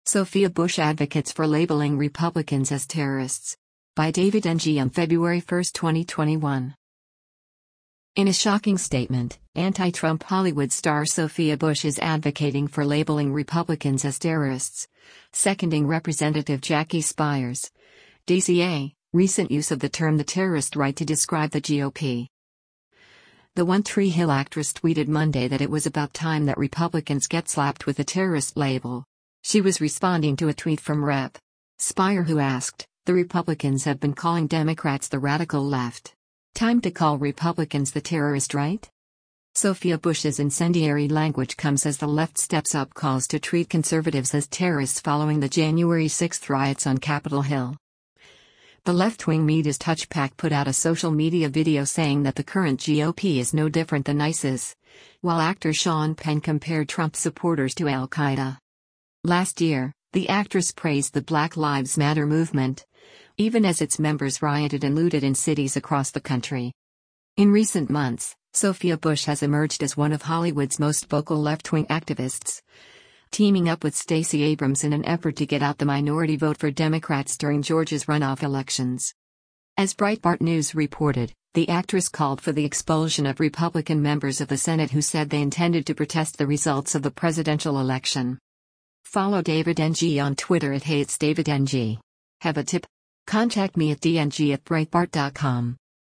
Sophia Bush advocates for labeling Republicans as terrorists. By David Ng on February 1, 2021. In a shocking statement, anti-Trump Hollywood star Sophia Bush is advocating for labeling Republicans as terrorists, seconding Representative Jackie Speiers, DCA, recent use of the term the terrorist right to describe the GOP. The One Tree Hill actress tweeted Monday that it was about time that Republicans get slapped with a terrorist label. She was responding to a tweet from Rep. Speier, who asked, "The Republicans have been calling Democrats the radical left. Time to call Republicans the terrorist right?" Sophia Bush's incendiary language comes as the left steps up calls to treat conservatives as terrorists following the January 6 riots on Capitol Hill. The left-wing Midas Touchpack put out a social media video saying that the current GOP is no different than ISIS, while actor Sean Penn compared Trump supporters to Al-Qaeda. Last year, the actress praised the Black Lives Matter movement, even as its members rioted and looted in cities across the country. In recent months, Sophia Bush has emerged as one of Hollywood's most vocal left-wing activists, teaming up with Stacey Abrams in an effort to get out the minority vote for Democrats during Georgia's runoff elections. As Breitbart News reported, the actress called for the expulsion of Republican members of the Senate who said they intended to protest the results of the presidential election. Follow David Ng on Twitter at @HeyIt'sDavidNG. Have a tip? Contact me at dng@breitbart.com.